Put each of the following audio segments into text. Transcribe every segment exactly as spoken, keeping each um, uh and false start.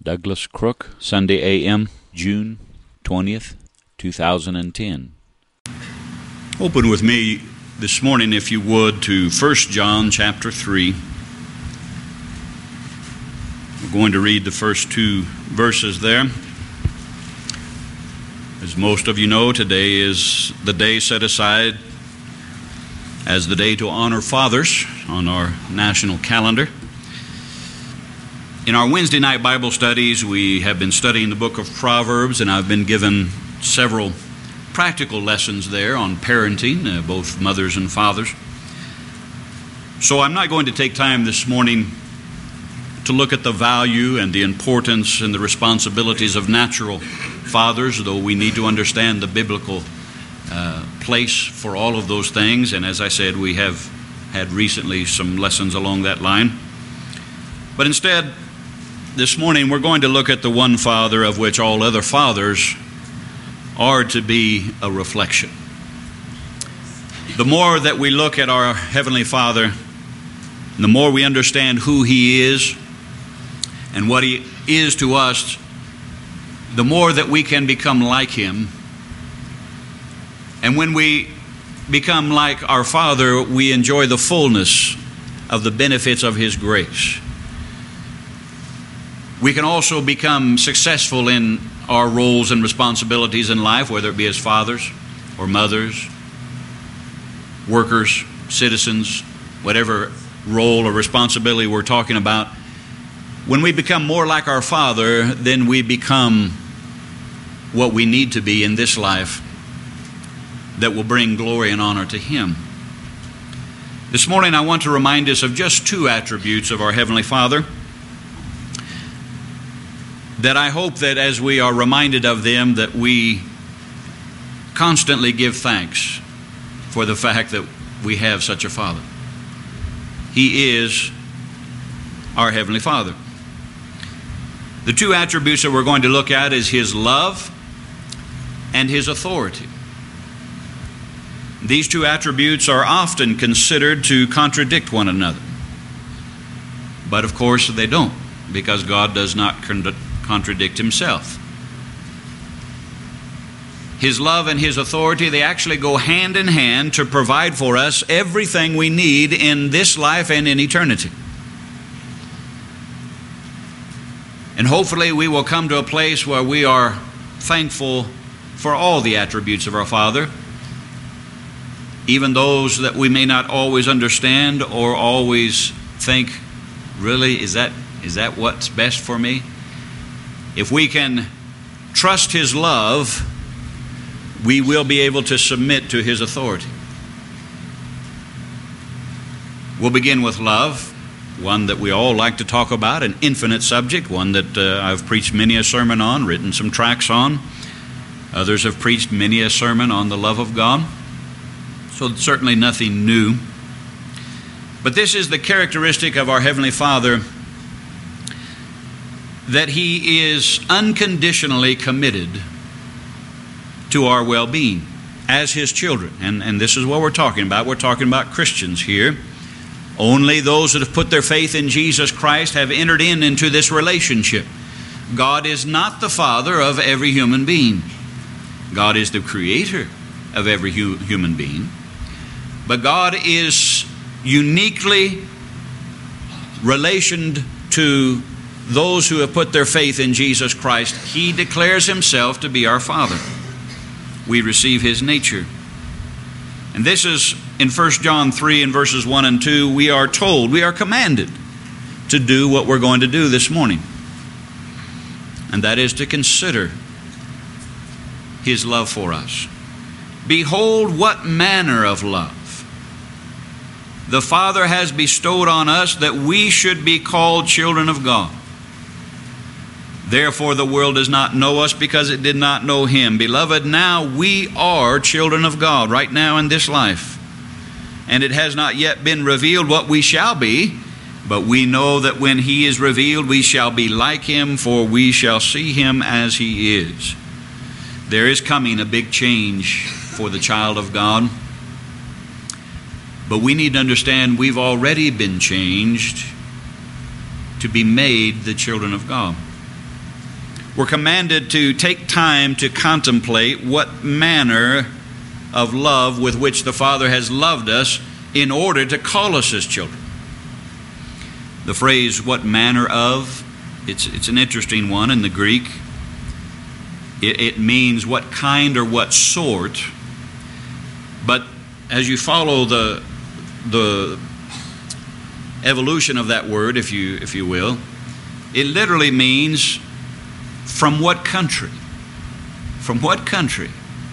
Douglas Crook, Sunday A M, June twentieth, two thousand ten. Open with me this morning, if you would, to First John chapter three. We're going to read the first two verses there. As most of you know, today is the day set aside as the day to honor fathers on our national calendar. In our Wednesday night Bible studies, we have been studying the book of Proverbs, and I've been given several practical lessons there on parenting, uh, both mothers and fathers. So I'm not going to take time this morning to look at the value and the importance and the responsibilities of natural fathers, though we need to understand the biblical uh, place for all of those things. And as I said, we have had recently some lessons along that line. But instead, this morning we're going to look at the one Father of which all other fathers are to be a reflection. The more that we look at our Heavenly Father, the more we understand who He is and what He is to us, the more that we can become like Him. And when we become like our Father, we enjoy the fullness of the benefits of His grace. We can also become successful in our roles and responsibilities in life, whether it be as fathers or mothers, workers, citizens, whatever role or responsibility we're talking about. When we become more like our Father, then we become what we need to be in this life that will bring glory and honor to Him. This morning I want to remind us of just two attributes of our Heavenly Father that I hope that as we are reminded of them, that we constantly give thanks for the fact that we have such a Father. He is our Heavenly Father. The two attributes that we're going to look at is His love and His authority. These two attributes are often considered to contradict one another. But of course they don't, because God does not contradict contradict Himself. His love and His authority, they actually go hand in hand to provide for us everything we need in this life and in eternity. And hopefully we will come to a place where we are thankful for all the attributes of our Father, even those that we may not always understand or always think, really, is that is that what's best for me? If we can trust His love, we will be able to submit to His authority. We'll begin with love, one that we all like to talk about, an infinite subject, one that uh, I've preached many a sermon on, written some tracts on. Others have preached many a sermon on the love of God. So it's certainly nothing new. But this is the characteristic of our Heavenly Father, that He is unconditionally committed to our well-being as His children. And, and this is what we're talking about. We're talking about Christians here. Only those that have put their faith in Jesus Christ have entered in into this relationship. God is not the Father of every human being. God is the Creator of every hu- human being. But God is uniquely relationed to those who have put their faith in Jesus Christ. He declares Himself to be our Father. We receive His nature. And this is in First John three and verses one and two, we are told, we are commanded to do what we're going to do this morning. And that is to consider His love for us. Behold, what manner of love the Father has bestowed on us, that we should be called children of God. Therefore the world does not know us, because it did not know Him. Beloved, now we are children of God, right now in this life. And it has not yet been revealed what we shall be, but we know that when He is revealed, we shall be like Him, for we shall see Him as He is. There is coming a big change for the child of God. But we need to understand we've already been changed to be made the children of God. We're commanded to take time to contemplate what manner of love with which the Father has loved us in order to call us His children. The phrase, what manner of, it's, it's an interesting one in the Greek. It, it means what kind or what sort. But as you follow the, the evolution of that word, if you, if you will, it literally means from what country? From what country?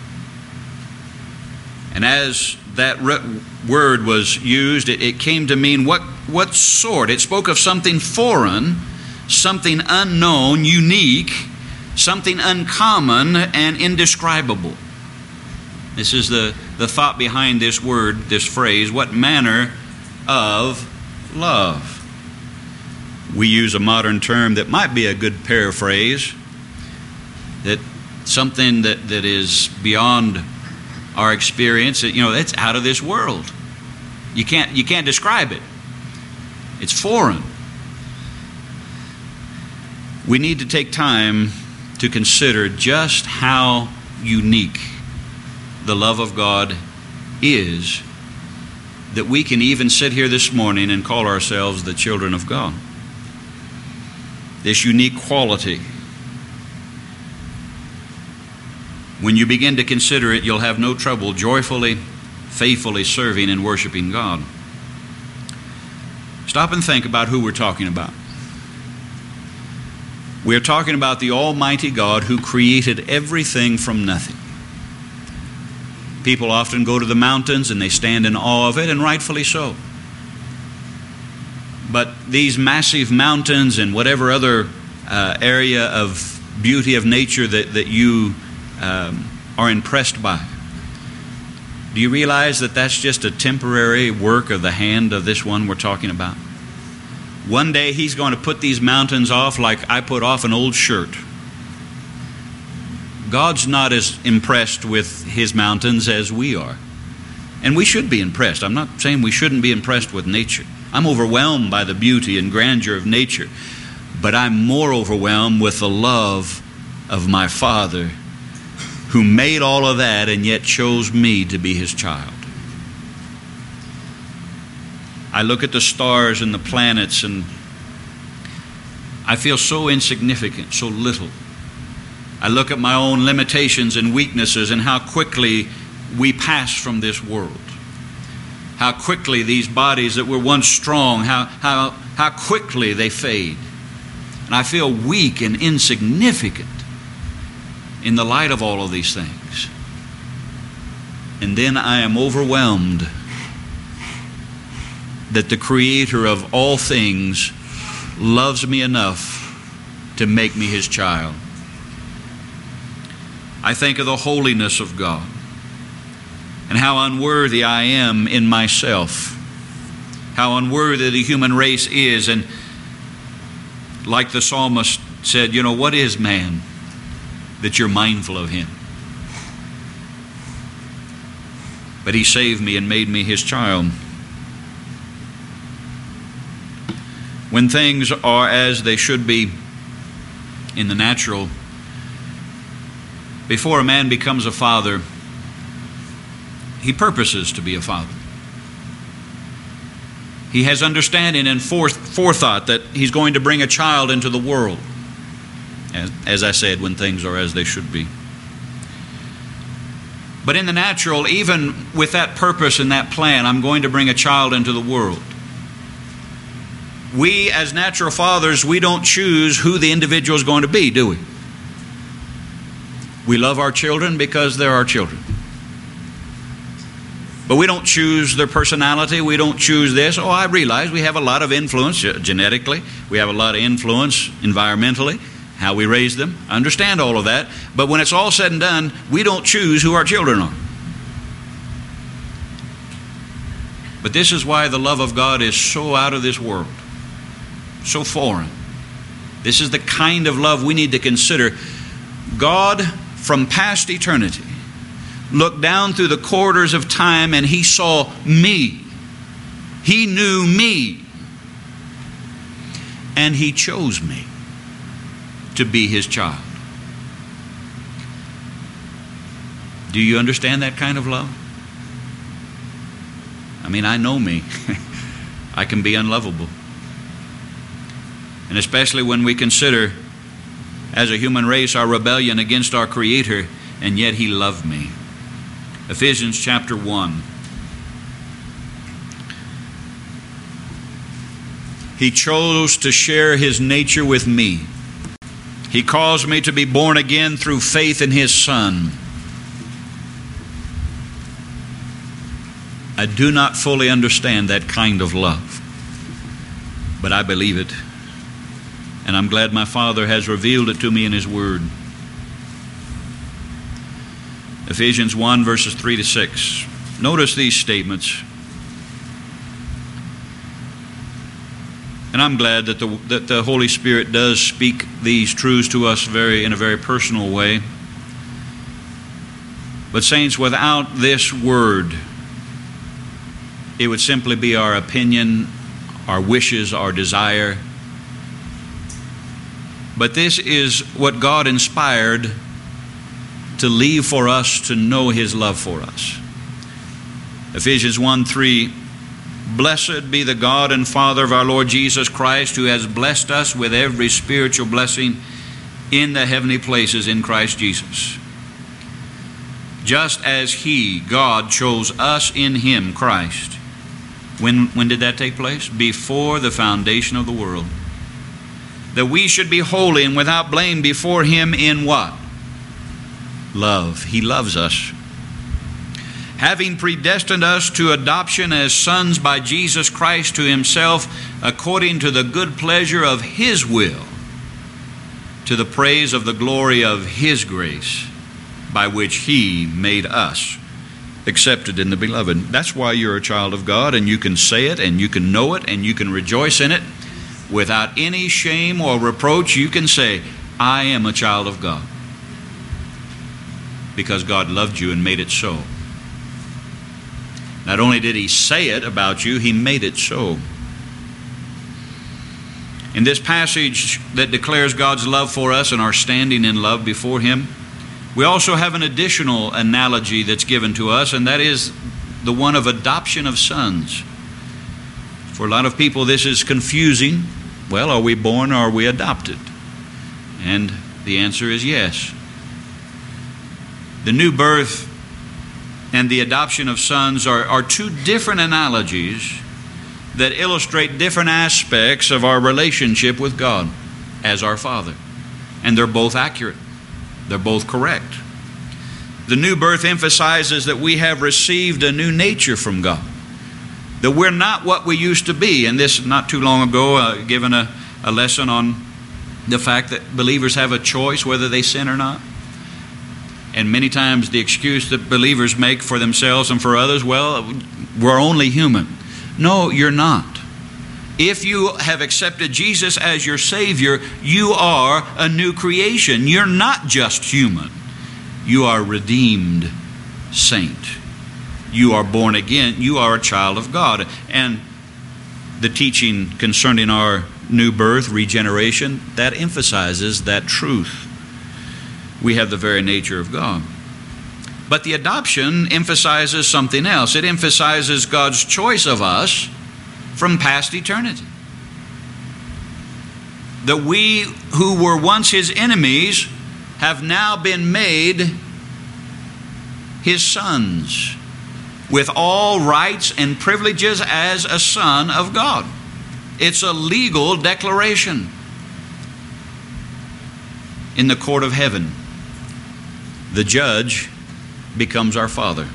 And as that re- word was used, it, it came to mean what, what sort. It spoke of something foreign, something unknown, unique, something uncommon and indescribable. This is the, the thought behind this word, this phrase, what manner of love. We use a modern term that might be a good paraphrase, that something that, that is beyond our experience, that, you know, it's out of this world. You can't, you can't describe it. It's foreign. We need to take time to consider just how unique the love of God is, that we can even sit here this morning and call ourselves the children of God. This unique quality. When you begin to consider it, you'll have no trouble joyfully, faithfully serving and worshiping God. Stop and think about who we're talking about. We're talking about the Almighty God who created everything from nothing. People often go to the mountains and they stand in awe of it, and rightfully so. But these massive mountains and whatever other uh, area of beauty of nature that, that you um, are impressed by, do you realize that that's just a temporary work of the hand of this one we're talking about? One day He's going to put these mountains off like I put off an old shirt. God's not as impressed with His mountains as we are. And we should be impressed. I'm not saying we shouldn't be impressed with nature. I'm overwhelmed by the beauty and grandeur of nature. But I'm more overwhelmed with the love of my Father, who made all of that and yet chose me to be His child. I look at the stars and the planets and I feel so insignificant, so little. I look at my own limitations and weaknesses and how quickly we pass from this world. How quickly these bodies that were once strong, how, how, how quickly they fade. And I feel weak and insignificant in the light of all of these things. And then I am overwhelmed that the Creator of all things loves me enough to make me His child. I think of the holiness of God and how unworthy I am in myself, how unworthy the human race is. And like the psalmist said, you know, what is man that you're mindful of him? But He saved me and made me His child. When things are as they should be in the natural, before a man becomes a father, he purposes to be a father. He has understanding and forethought that he's going to bring a child into the world. As, as I said, when things are as they should be. But in the natural, even with that purpose and that plan, I'm going to bring a child into the world. We, as natural fathers, we don't choose who the individual is going to be, do we? We love our children because they're our children. But we don't choose their personality. We don't choose this. Oh, I realize we have a lot of influence genetically. We have a lot of influence environmentally, how we raise them. I understand all of that. But when it's all said and done, we don't choose who our children are. But this is why the love of God is so out of this world, so foreign. This is the kind of love we need to consider. God, from past eternity, looked down through the corridors of time and He saw me. He knew me. And He chose me to be His child. Do you understand that kind of love? I mean, I know me. I can be unlovable. And especially when we consider, as a human race, our rebellion against our Creator, and yet He loved me. Ephesians chapter one. He chose to share His nature with me. He caused me to be born again through faith in His Son. I do not fully understand that kind of love, but I believe it. And I'm glad my Father has revealed it to me in His Word. Ephesians one, verses three to six. Notice these statements. And I'm glad that the, that the Holy Spirit does speak these truths to us very in a very personal way. But saints, without this Word, it would simply be our opinion, our wishes, our desire. But this is what God inspired to leave for us to know His love for us. Ephesians one three, blessed be the God and Father of our Lord Jesus Christ, who has blessed us with every spiritual blessing in the heavenly places in Christ Jesus. Just as He, God, chose us in Him, Christ. When, when did that take place? Before the foundation of the world. That we should be holy and without blame before Him in what? Love. He loves us. Having predestined us to adoption as sons by Jesus Christ to Himself, according to the good pleasure of His will, to the praise of the glory of His grace, by which He made us accepted in the Beloved. That's why you're a child of God, and you can say it, and you can know it, and you can rejoice in it. Without any shame or reproach, you can say, I am a child of God. Because God loved you and made it so. Not only did He say it about you, He made it so. In this passage that declares God's love for us and our standing in love before Him, we also have an additional analogy that's given to us, and that is the one of adoption of sons. For a lot of people, this is confusing. Well, are we born or are we adopted? And the answer is yes. The new birth and the adoption of sons are, are two different analogies that illustrate different aspects of our relationship with God as our Father. And they're both accurate. They're both correct. The new birth emphasizes that we have received a new nature from God. That we're not what we used to be. And this, not too long ago, uh, given a, a lesson on the fact that believers have a choice whether they sin or not. And many times the excuse that believers make for themselves and for others, well, we're only human. No, you're not. If you have accepted Jesus as your Savior, you are a new creation. You're not just human. You are a redeemed saint. You are born again. You are a child of God. And the teaching concerning our new birth, regeneration, that emphasizes that truth. We have the very nature of God. But the adoption emphasizes something else. It emphasizes God's choice of us from past eternity. That we who were once His enemies have now been made His sons, with all rights and privileges as a son of God. It's a legal declaration in the court of heaven. The judge becomes our Father.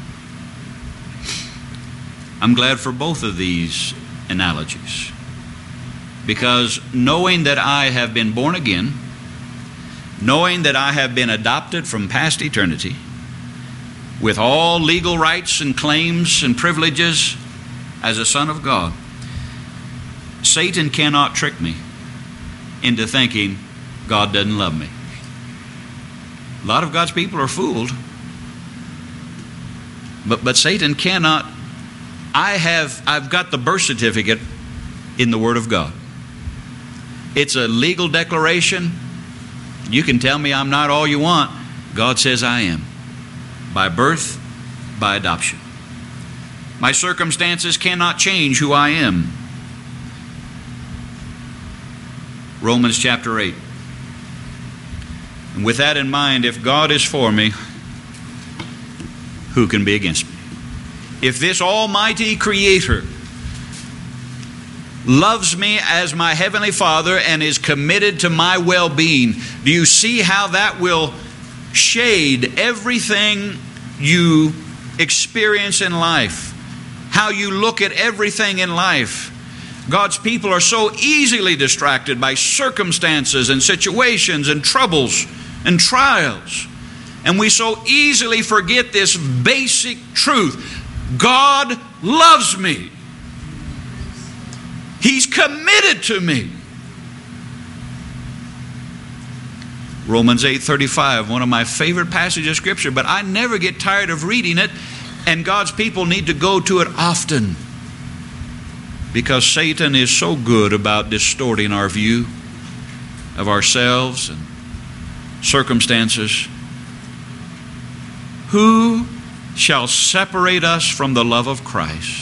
I'm glad for both of these analogies, because knowing that I have been born again, knowing that I have been adopted from past eternity, with all legal rights and claims and privileges as a son of God, Satan cannot trick me into thinking God doesn't love me. A lot of God's people are fooled, but but Satan cannot. I have I've got the birth certificate in the Word of God. It's a legal declaration. You can tell me I'm not all you want. God says I am. by birth, by adoption. My circumstances cannot change who I am. Romans chapter eight. And with that in mind, if God is for me, who can be against me? If this almighty Creator loves me as my Heavenly Father and is committed to my well-being, do you see how that will shade everything you experience in life? How you look at everything in life? God's people are so easily distracted by circumstances and situations and troubles and trials. And we so easily forget this basic truth. God loves me. He's committed to me. Romans eight thirty-five, one of my favorite passages of Scripture, but I never get tired of reading it, and God's people need to go to it often, because Satan is so good about distorting our view of ourselves and circumstances. Who shall separate us from the love of Christ?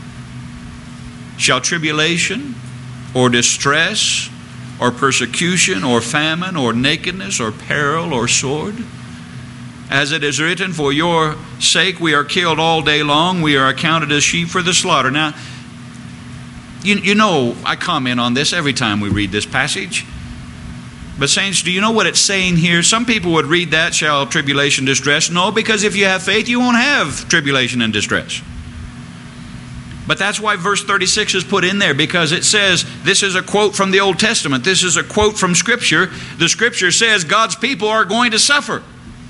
Shall tribulation or distress or persecution or famine or nakedness or peril or sword? As it is written, for your sake we are killed all day long, we are accounted as sheep for the slaughter. Now, you, you know, I comment on this every time we read this passage. But saints, do you know what it's saying here? Some people would read that, shall tribulation, distress. No, because if you have faith, you won't have tribulation and distress. But that's why verse thirty-six is put in there, because it says, this is a quote from the Old Testament. This is a quote from Scripture. The Scripture says God's people are going to suffer.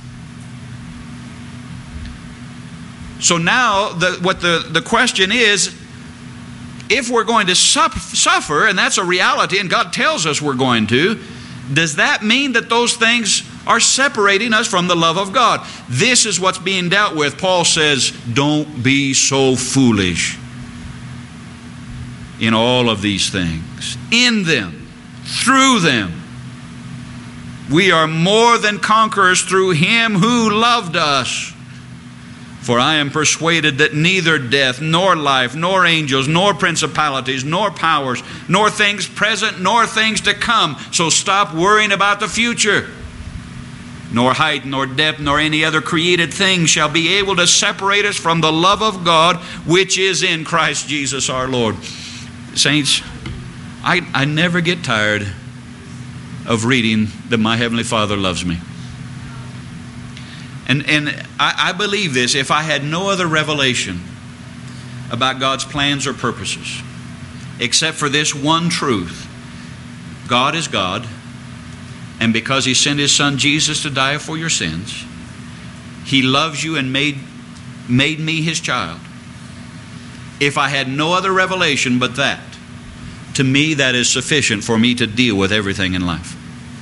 So now the, what the, the question is, if we're going to suffer, and that's a reality, and God tells us we're going to, does that mean that those things are separating us from the love of God? This is what's being dealt with. Paul says, don't be so foolish in all of these things. In them, through them, we are more than conquerors through Him who loved us. For I am persuaded that neither death, nor life, nor angels, nor principalities, nor powers, nor things present, nor things to come. So stop worrying about the future. Nor height, nor depth, nor any other created thing shall be able to separate us from the love of God, which is in Christ Jesus our Lord. Saints, I, I never get tired of reading that my Heavenly Father loves me. And, and I, I believe this, if I had no other revelation about God's plans or purposes, except for this one truth: God is God, and because He sent His Son Jesus to die for your sins, He loves you and made, made me His child. If I had no other revelation but that, to me that is sufficient for me to deal with everything in life.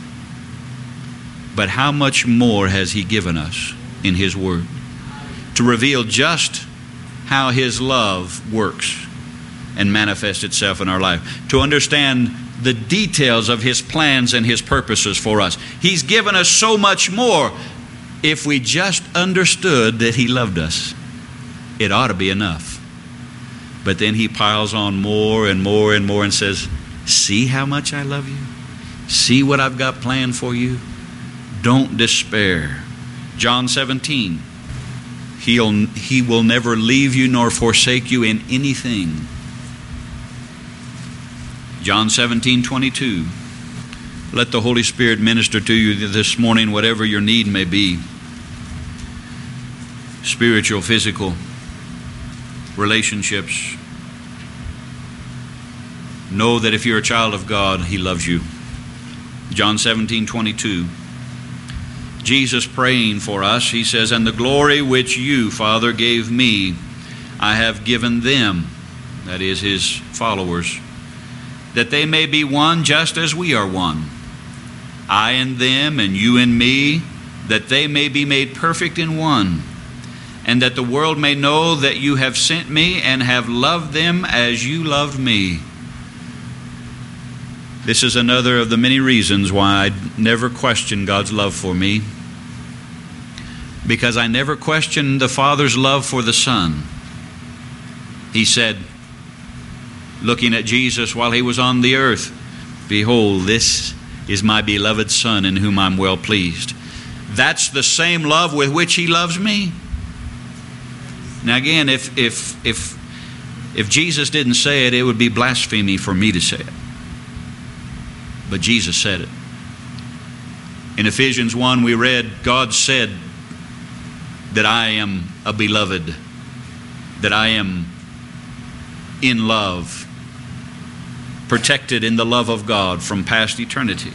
But how much more has He given us in His Word to reveal just how His love works and manifests itself in our life, to understand the details of His plans and His purposes for us. He's given us so much more. If we just understood that He loved us, it ought to be enough. But then He piles on more and more and more and says, see how much I love you? See what I've got planned for you? Don't despair. John seventeen, He'll, He will never leave you nor forsake you in anything. John seventeen twenty-two. Let the Holy Spirit minister to you this morning, whatever your need may be. Spiritual, physical, relationships. Know that if you're a child of God, He loves you. John seventeen twenty-two. Jesus praying for us, He says, and the glory which you, Father, gave me, I have given them, that is His followers, that they may be one just as we are one. I and them, and you and me, that they may be made perfect in one, and that the world may know that you have sent me and have loved them as you loved me. This is another of the many reasons why I never question God's love for me. because I never questioned the Father's love for the Son. He said, looking at Jesus while he was on the earth, "Behold, this is my beloved Son in whom I'm well pleased." That's the same love with which he loves me. Now again, if if if if Jesus didn't say it, it would be blasphemy for me to say it. But Jesus said it. In Ephesians one we read, God said that I am a beloved, that I am in love, protected in the love of God from past eternity.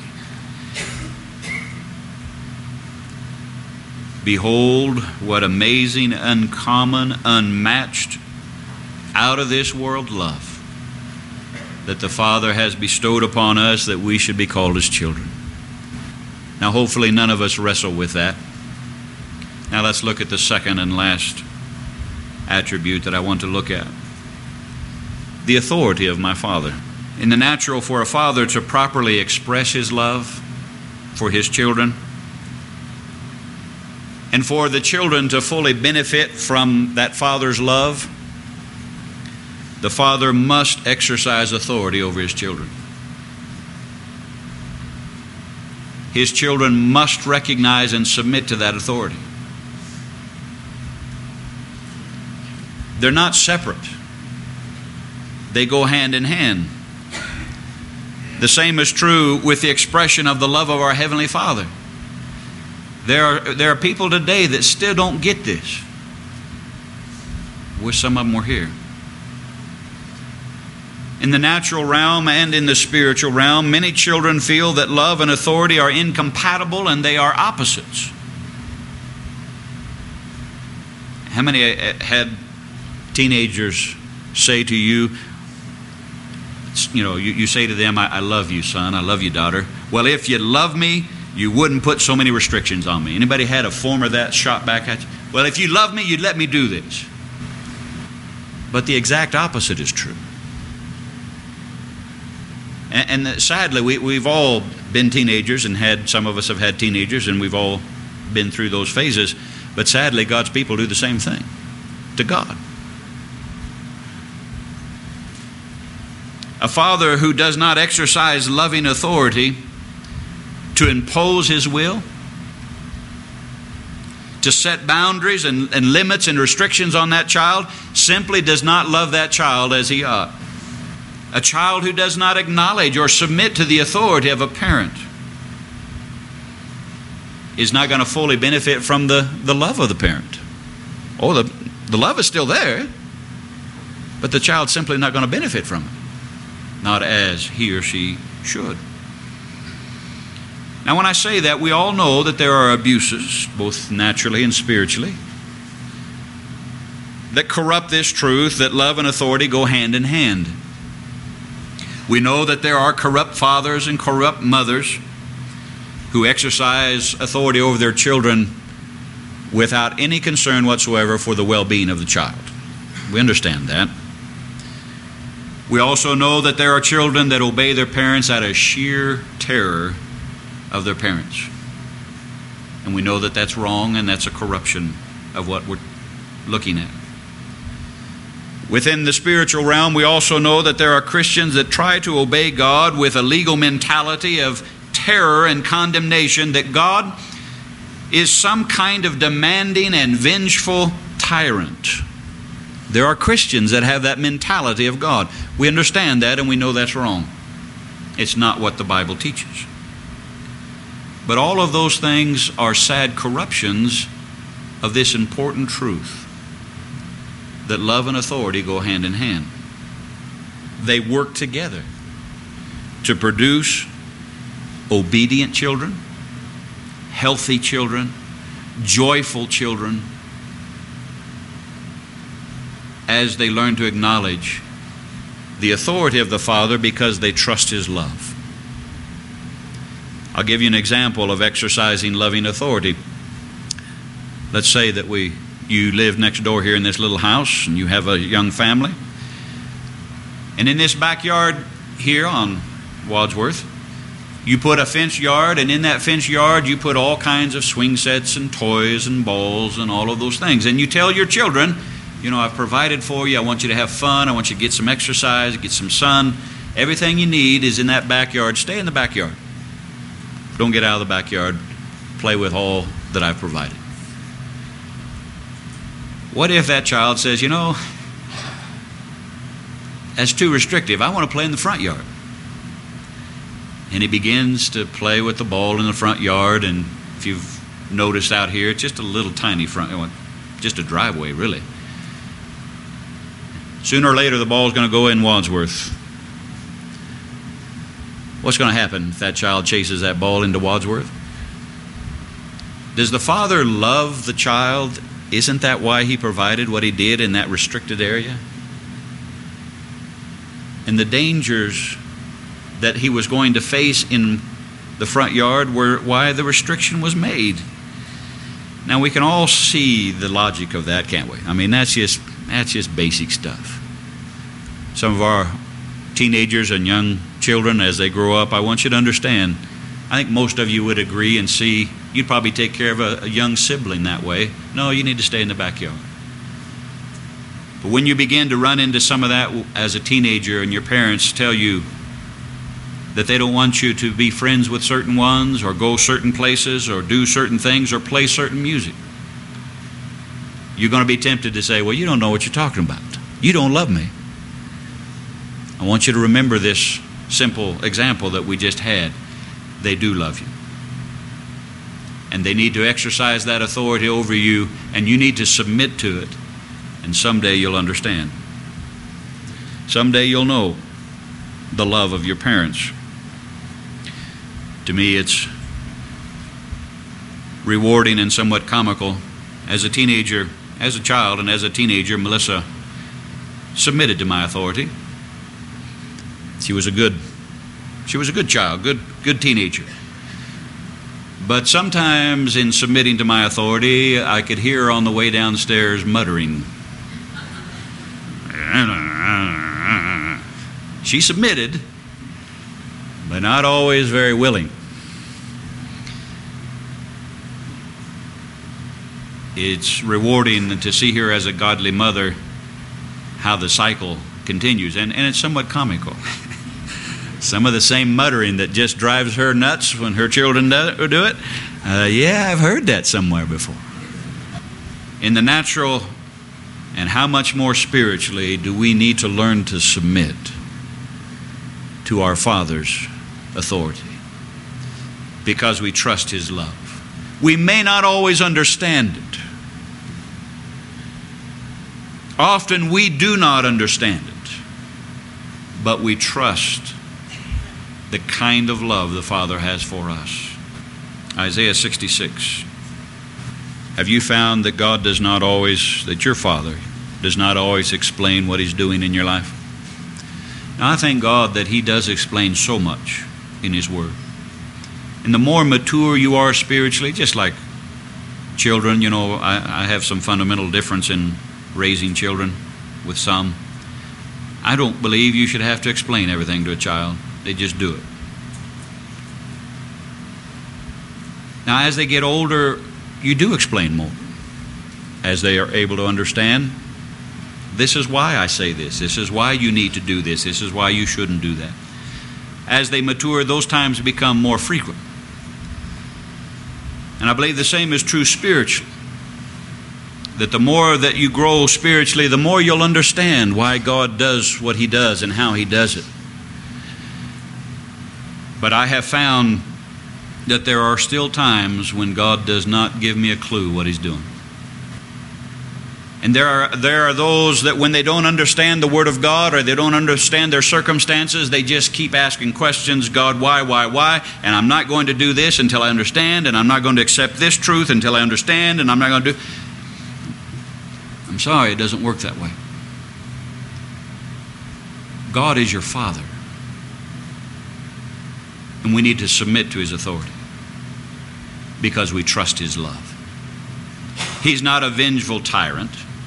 Behold, what amazing, uncommon, unmatched, out of this world love that the Father has bestowed upon us, that we should be called His children. Now hopefully none of us wrestle with that. Now let's look at the second and last attribute that I want to look at. The authority of my Father. In the natural, for a father to properly express his love for his children, and for the children to fully benefit from that father's love, the father must exercise authority over his children. His children must recognize and submit to that authority. They're not separate. They go hand in hand. The same is true with the expression of the love of our Heavenly Father. There are, there are people today that still don't get this. Wish some of them were here. In the natural realm and in the spiritual realm, many children feel that love and authority are incompatible and they are opposites. How many had teenagers say to you, you know, you, you say to them, I, I love you, son, I love you, daughter. Well, if you love me, you wouldn't put so many restrictions on me. Anybody had a form of that shot back at you? Well, if you love me, you'd let me do this. But the exact opposite is true. And, and sadly, we, we've all been teenagers and had, some of us have had teenagers, and we've all been through those phases. But sadly, God's people do the same thing to God. A father who does not exercise loving authority to impose his will, to set boundaries and, and limits and restrictions on that child, simply does not love that child as he ought. A child who does not acknowledge or submit to the authority of a parent is not going to fully benefit from the, the love of the parent. Oh, the, the love is still there, but the child's simply not going to benefit from it, not as he or she should. Now, when I say that, we all know that there are abuses, both naturally and spiritually, that corrupt this truth that love and authority go hand in hand. We know that there are corrupt fathers and corrupt mothers who exercise authority over their children without any concern whatsoever for the well-being of the child. We understand that. We also know that there are children that obey their parents out of sheer terror of their parents. And we know that that's wrong, and that's a corruption of what we're looking at. Within the spiritual realm, we also know that there are Christians that try to obey God with a legal mentality of terror and condemnation, that God is some kind of demanding and vengeful tyrant. There are Christians that have that mentality of God. We understand that, and we know that's wrong. It's not what the Bible teaches. But all of those things are sad corruptions of this important truth, that love and authority go hand in hand. They work together to produce obedient children, healthy children, joyful children, as they learn to acknowledge the authority of the Father because they trust His love. I'll give you an example of exercising loving authority. Let's say that we you live next door here in this little house, and you have a young family. And in this backyard here on Wadsworth, You put a fenced yard, and in that fenced yard you put all kinds of swing sets and toys and balls and all of those things. And you tell your children, you know, I've provided for you. I want you to have fun. I want you to get some exercise, get some sun. Everything you need is in that backyard. Stay in the backyard. Don't get out of the backyard. Play with all that I've provided. What if that child says, you know, that's too restrictive. I want to play in the front yard. And he begins to play with the ball in the front yard. And if you've noticed out here, it's just a little tiny front, just a driveway, really. Sooner or later, the ball's going to go in Wadsworth. What's going to happen if that child chases that ball into Wadsworth? Does the father love the child? Isn't that why he provided what he did in that restricted area? And the dangers that he was going to face in the front yard were why the restriction was made. Now we can all see the logic of that, can't we? I mean, that's just that's just basic stuff. Some of our teenagers and young children, as they grow up, I want you to understand, I think most of you would agree and see, you'd probably take care of a, a young sibling that way. No, you need to stay in the backyard. But when you begin to run into some of that as a teenager and your parents tell you that they don't want you to be friends with certain ones or go certain places or do certain things or play certain music, you're going to be tempted to say, well, you don't know what you're talking about. You don't love me. I want you to remember this simple example that we just had. They do love you. And they need to exercise that authority over you, and you need to submit to it. And someday you'll understand. Someday you'll know the love of your parents. To me, it's rewarding and somewhat comical. As a teenager, as a child and as a teenager, Melissa submitted to my authority. She was a good, she was a good child, good, good teenager. But sometimes in submitting to my authority, I could hear her on the way downstairs muttering. She submitted, but not always very willing. It's rewarding to see her as a godly mother, how the cycle continues, and, and it's somewhat comical. Some of the same muttering that just drives her nuts when her children do, do it. Uh, yeah, I've heard that somewhere before. In the natural, and how much more spiritually do we need to learn to submit to our Father's authority because we trust His love. We may not always understand it. Often we do not understand it, but we trust the kind of love the Father has for us. Isaiah sixty-six. Have you found that God does not always, that your Father does not always explain what He's doing in your life? Now, I thank God that He does explain so much in His Word. And the more mature you are spiritually, just like children, you know, I, I have some fundamental difference in raising children with some. I don't believe you should have to explain everything to a child. They just do it. Now, as they get older, you do explain more. As they are able to understand, this is why I say this. This is why you need to do this. This is why you shouldn't do that. As they mature, those times become more frequent. And I believe the same is true spiritually. That the more that you grow spiritually, the more you'll understand why God does what He does and how He does it. But I have found that there are still times when God does not give me a clue what He's doing. And there are there are those that when they don't understand the Word of God or they don't understand their circumstances, they just keep asking questions. God, why, why, why? And I'm not going to do this until I understand, and I'm not going to accept this truth until I understand, and I'm not going to do... I'm sorry, it doesn't work that way. God is your Father. And we need to submit to His authority because we trust His love. He's not a vengeful tyrant.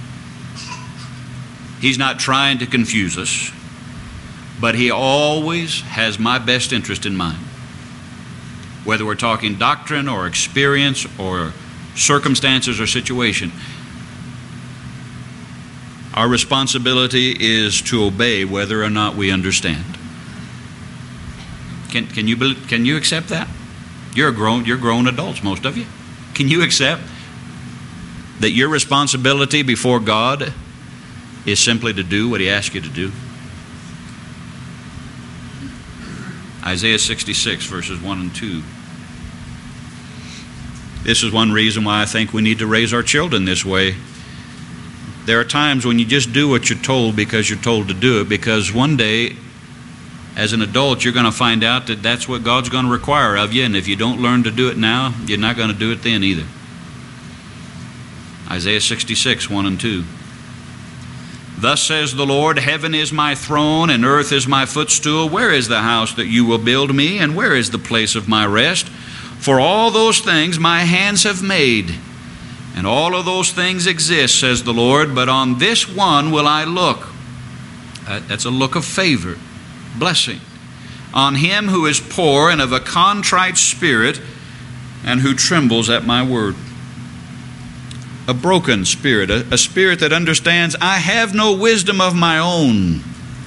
He's not trying to confuse us, but He always has my best interest in mind. whether we're talking doctrine or experience or circumstances or situation. Our responsibility is to obey whether or not we understand. Can, can, you, can you accept that? You're grown, you're grown adults, most of you. Can you accept that your responsibility before God is simply to do what He asks you to do? Isaiah sixty-six, verses one and two. This is one reason why I think we need to raise our children this way. There are times when you just do what you're told because you're told to do it, because one day, as an adult, you're going to find out that that's what God's going to require of you, and if you don't learn to do it now, you're not going to do it then either. Isaiah sixty-six, one and two. Thus says the Lord, heaven is my throne, and earth is my footstool. Where is the house that you will build me, and where is the place of my rest? For all those things my hands have made, and all of those things exist, says the Lord, but on this one will I look. That's a look of favor, blessing. On him who is poor and of a contrite spirit, and who trembles at my word. A broken spirit, a, a spirit that understands, I have no wisdom of my own.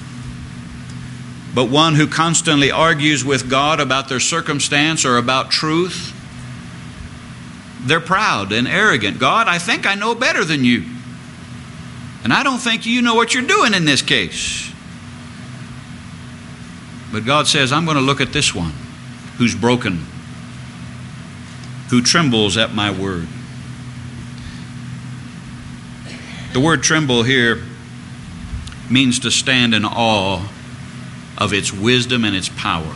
But one who constantly argues with God about their circumstance or about truth. They're proud and arrogant. God, I think I know better than you. And I don't think you know what you're doing in this case. But God says, I'm going to look at this one who's broken, who trembles at my word. The word tremble here means to stand in awe of its wisdom and its power.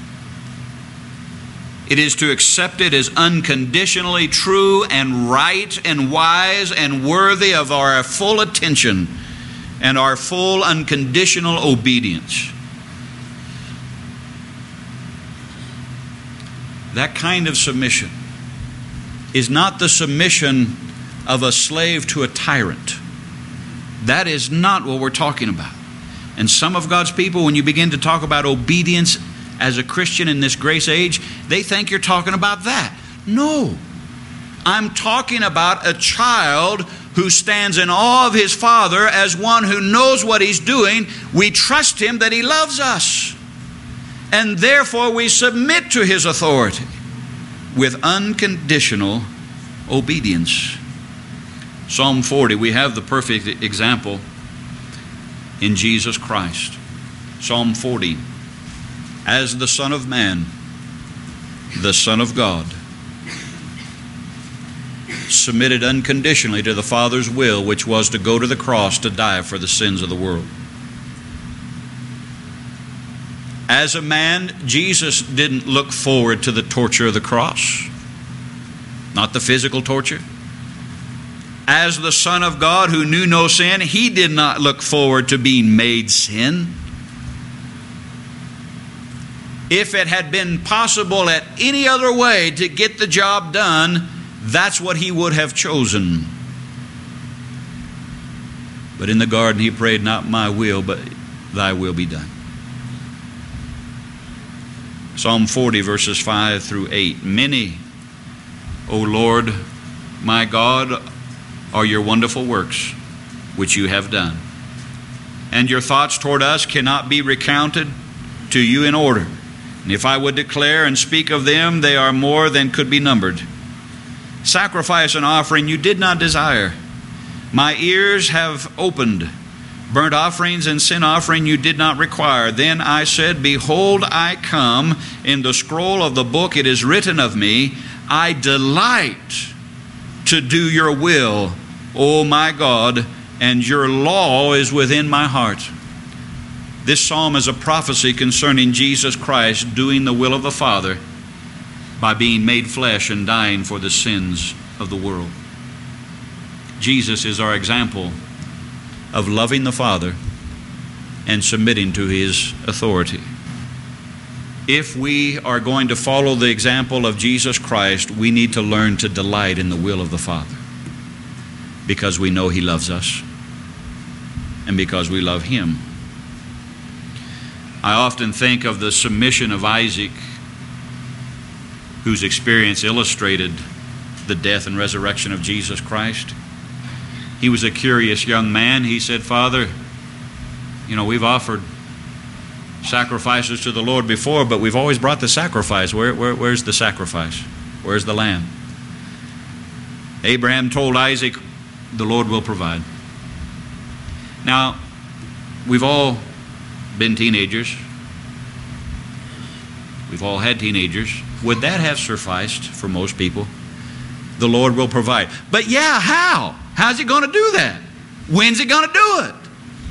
It is to accept it as unconditionally true and right and wise and worthy of our full attention and our full unconditional obedience. That kind of submission is not the submission of a slave to a tyrant. That is not what we're talking about. And some of God's people, when you begin to talk about obedience as a Christian in this grace age, they think you're talking about that. No. I'm talking about a child who stands in awe of his father as one who knows what he's doing. We trust him that he loves us. And therefore we submit to his authority with unconditional obedience. Psalm forty, we have the perfect example in Jesus Christ. Psalm forty, as the Son of Man, the Son of God, submitted unconditionally to the Father's will, which was to go to the cross to die for the sins of the world. As a man, Jesus didn't look forward to the torture of the cross, not the physical torture. As the Son of God who knew no sin, he did not look forward to being made sin. If it had been possible at any other way to get the job done, that's what he would have chosen. But in the garden he prayed, not my will, but thy will be done. Psalm forty, verses five through eight. Many, O Lord, my God, are your wonderful works which you have done. And your thoughts toward us cannot be recounted to you in order. And if I would declare and speak of them, they are more than could be numbered. Sacrifice and offering you did not desire. My ears have opened. Burnt offerings and sin offering you did not require. Then I said, behold, I come. In the scroll of the book it is written of me, I delight to do your will, O my God, and your law is within my heart. This psalm is a prophecy concerning Jesus Christ doing the will of the Father by being made flesh and dying for the sins of the world. Jesus is our example of loving the Father and submitting to his authority. If we are going to follow the example of Jesus Christ, we need to learn to delight in the will of the Father, because we know he loves us and because we love him. I often think of the submission of Isaac whose experience illustrated the death and resurrection of Jesus Christ. He was a curious young man. He said, "Father, you know, we've offered sacrifices to the Lord before, but we've always brought the sacrifice. Where, where, where's the sacrifice? Where's the lamb?" Abraham told Isaac, "The Lord will provide." Now, we've all been teenagers. We've all had teenagers. Would that have sufficed for most people? The Lord will provide. But yeah, how? How's He going to do that? When's He going to do it?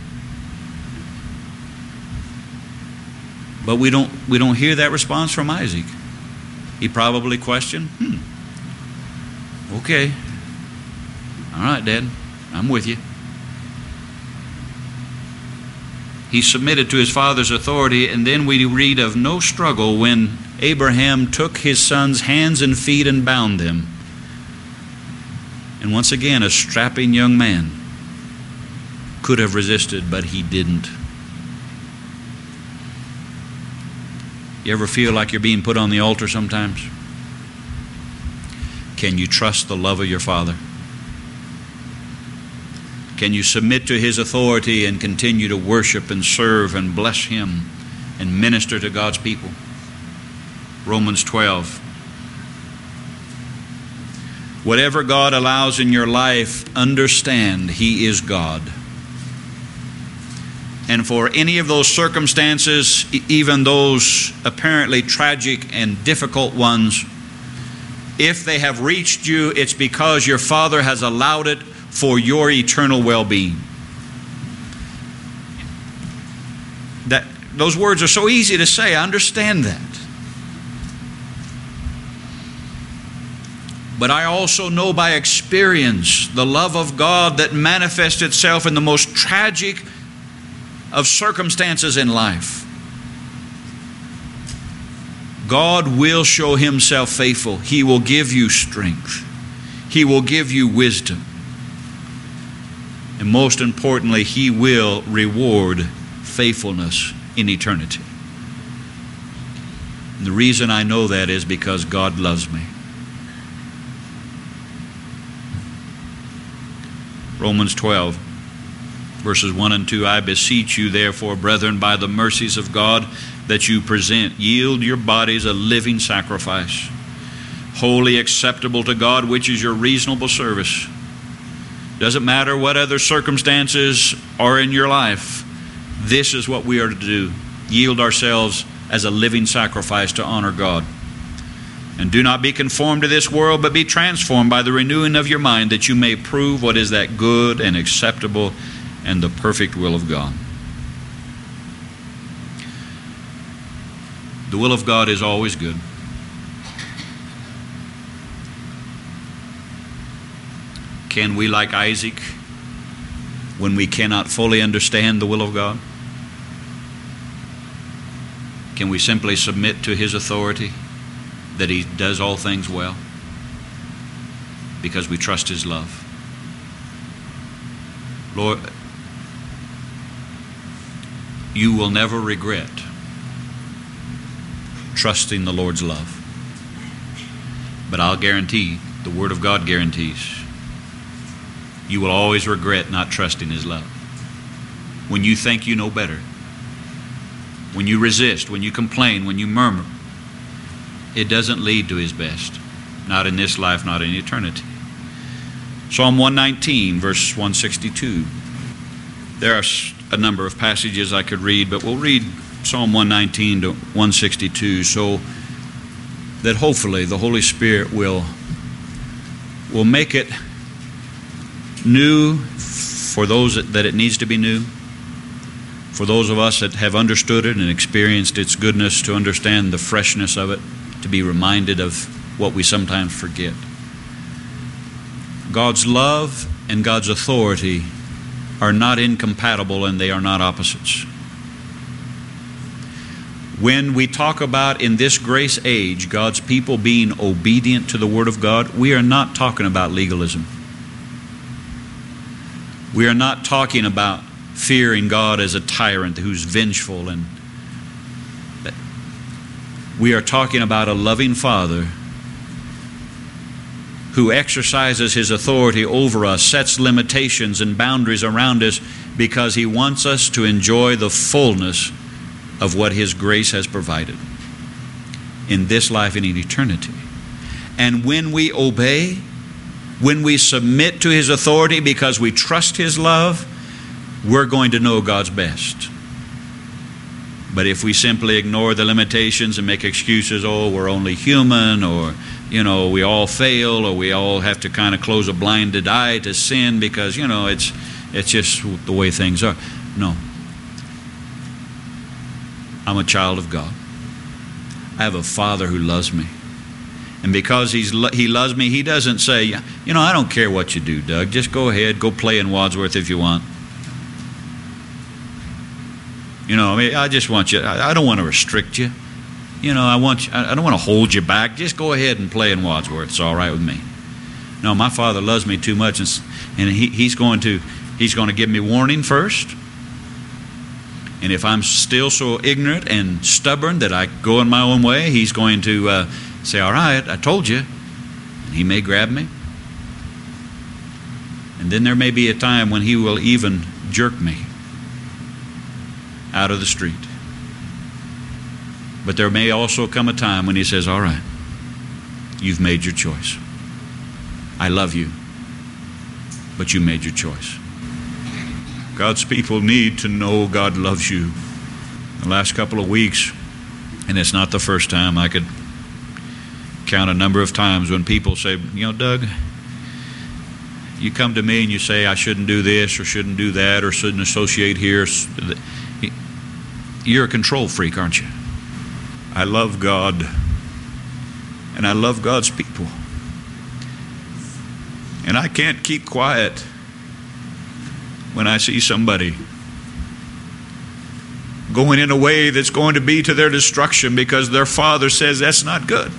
But we don't, we don't hear that response from Isaac. He probably questioned, hmm, okay, all right, Dad, I'm with you. He submitted to his father's authority, and then we read of no struggle when Abraham took his son's hands and feet and bound them. And once again, a strapping young man could have resisted, but he didn't. You ever feel like you're being put on the altar sometimes? Can you trust the love of your Father? Can you submit to His authority and continue to worship and serve and bless Him and minister to God's people? Romans twelve. Whatever God allows in your life, understand He is God. And for any of those circumstances, even those apparently tragic and difficult ones, if they have reached you, it's because your Father has allowed it for your eternal well-being. That, those words are so easy to say. I understand that. But I also know by experience the love of God that manifests itself in the most tragic of circumstances in life. God will show Himself faithful. He will give you strength. He will give you wisdom. And most importantly, He will reward faithfulness in eternity. And the reason I know that is because God loves me. Romans twelve, verses one and two, I beseech you therefore, brethren, by the mercies of God, that you present, yield your bodies a living sacrifice, wholly acceptable to God, which is your reasonable service. Doesn't matter what other circumstances are in your life, this is what we are to do. Yield ourselves as a living sacrifice to honor God. And do not be conformed to this world, but be transformed by the renewing of your mind, that you may prove what is that good and acceptable and the perfect will of God. The will of God is always good. Can we, like Isaac, when we cannot fully understand the will of God, can we simply submit to His authority that He does all things well because we trust His love? Lord, you will never regret trusting the Lord's love. But I'll guarantee, the Word of God guarantees, you will always regret not trusting His love. When you think you know better, when you resist, when you complain, when you murmur, it doesn't lead to His best. Not in this life, not in eternity. Psalm one nineteen, verse one sixty-two. There are a number of passages I could read, but we'll read Psalm one nineteen to one sixty-two so that hopefully the Holy Spirit will, will make it new for those that, that it needs to be new. For those of us that have understood it and experienced its goodness, to understand the freshness of it, to be reminded of what we sometimes forget. God's love and God's authority are not incompatible, and they are not opposites. When we talk about in this grace age God's people being obedient to the Word of God, we are not talking about legalism. We are not talking about fearing God as a tyrant who's vengeful, and we are talking about a loving Father who exercises His authority over us, sets limitations and boundaries around us because He wants us to enjoy the fullness of what His grace has provided in this life and in eternity. And when we obey, when we submit to His authority because we trust His love, we're going to know God's best. But if we simply ignore the limitations and make excuses, oh, we're only human, or, you know, we all fail, or we all have to kind of close a blinded eye to sin because, you know, it's it's just the way things are. No. I'm a child of God. I have a Father who loves me. And because he's He loves me, He doesn't say, you know, I don't care what you do, Doug. Just go ahead, go play in Wadsworth if you want. You know, I mean, I just want you, I don't want to restrict you. You know, I want you, I don't want to hold you back. Just go ahead and play in Wadsworth. It's all right with me. No, my Father loves me too much, and, and he, he's going to He's going to give me warning first. And if I'm still so ignorant and stubborn that I go in my own way, He's going to uh, say, all right, I told you. And He may grab me. And then there may be a time when He will even jerk me out of the street. But there may also come a time when He says, all right, you've made your choice. I love you, but you made your choice. God's people need to know God loves you. The last couple of weeks, and it's not the first time, I could count a number of times when people say, you know, Doug, you come to me and you say I shouldn't do this or shouldn't do that or shouldn't associate here. You're a control freak, aren't you? I love God, and I love God's people. And I can't keep quiet when I see somebody going in a way that's going to be to their destruction because their father says that's not good.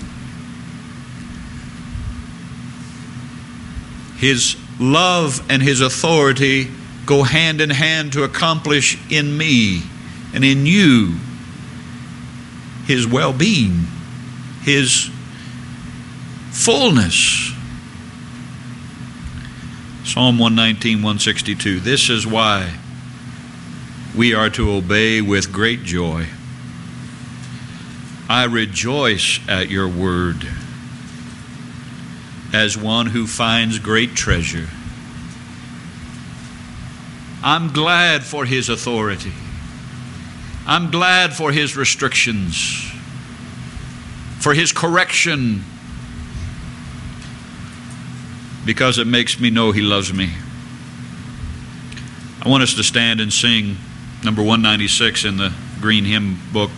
His love and His authority go hand in hand to accomplish in me and in you His well-being, His fullness. Psalm one nineteen, one sixty-two. This is why we are to obey with great joy. I rejoice at your word as one who finds great treasure. I'm glad for His authority. I'm glad for His restrictions, for His correction, because it makes me know He loves me. I want us to stand and sing number one ninety-six in the green hymn book.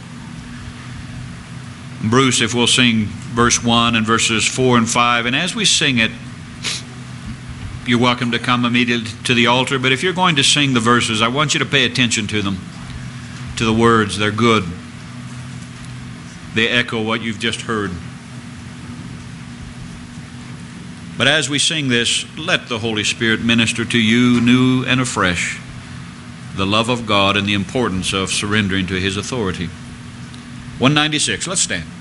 Bruce, if we'll sing verse one and verses four and five, and as we sing it, you're welcome to come immediately to the altar, but if you're going to sing the verses, I want you to pay attention to them, to the words. They're good. They echo what you've just heard. But as we sing this, let the Holy Spirit minister to you new and afresh the love of God and the importance of surrendering to His authority. one ninety-six, let's stand.